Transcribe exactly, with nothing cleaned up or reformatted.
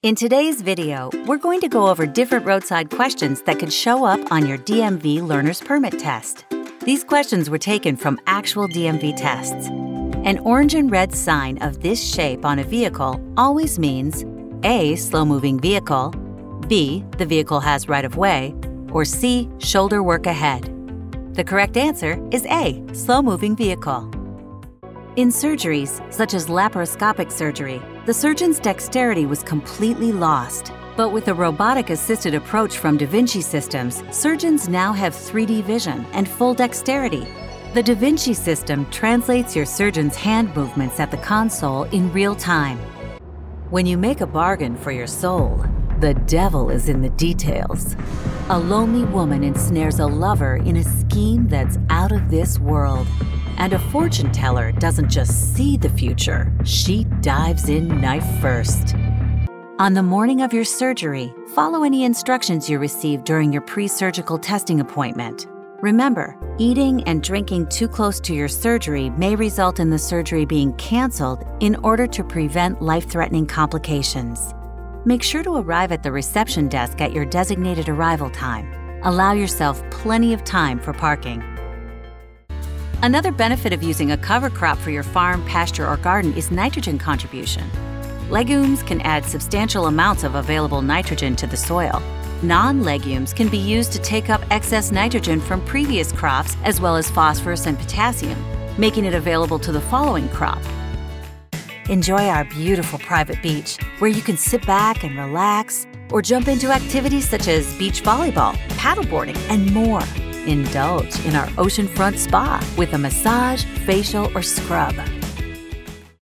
In today's video, we're going to go over different roadside questions that could show up on your D M V Learner's Permit test. These questions were taken from actual D M V tests. An orange and red sign of this shape on a vehicle always means A. Slow-moving vehicle, B. The vehicle has right-of-way, or C. Shoulder work ahead. The correct answer is A. Slow-moving vehicle. In surgeries, such as laparoscopic surgery, the surgeon's dexterity was completely lost. But with a robotic-assisted approach from Da Vinci systems, surgeons now have three D vision and full dexterity. The Da Vinci system translates your surgeon's hand movements at the console in real time. When you make a bargain for your soul, the devil is in the details. A lonely woman ensnares a lover in a scheme that's out of this world. And a fortune teller doesn't just see the future, she dives in knife first. On the morning of your surgery, follow any instructions you receive during your pre-surgical testing appointment. Remember, eating and drinking too close to your surgery may result in the surgery being canceled in order to prevent life-threatening complications. Make sure to arrive at the reception desk at your designated arrival time. Allow yourself plenty of time for parking. Another benefit of using a cover crop for your farm, pasture, or garden is nitrogen contribution. Legumes can add substantial amounts of available nitrogen to the soil. Non-legumes can be used to take up excess nitrogen from previous crops as well as phosphorus and potassium, making it available to the following crop. Enjoy our beautiful private beach, where you can sit back and relax, or jump into activities such as beach volleyball, paddleboarding, and more. Indulge in our oceanfront spa with a massage, facial, or scrub.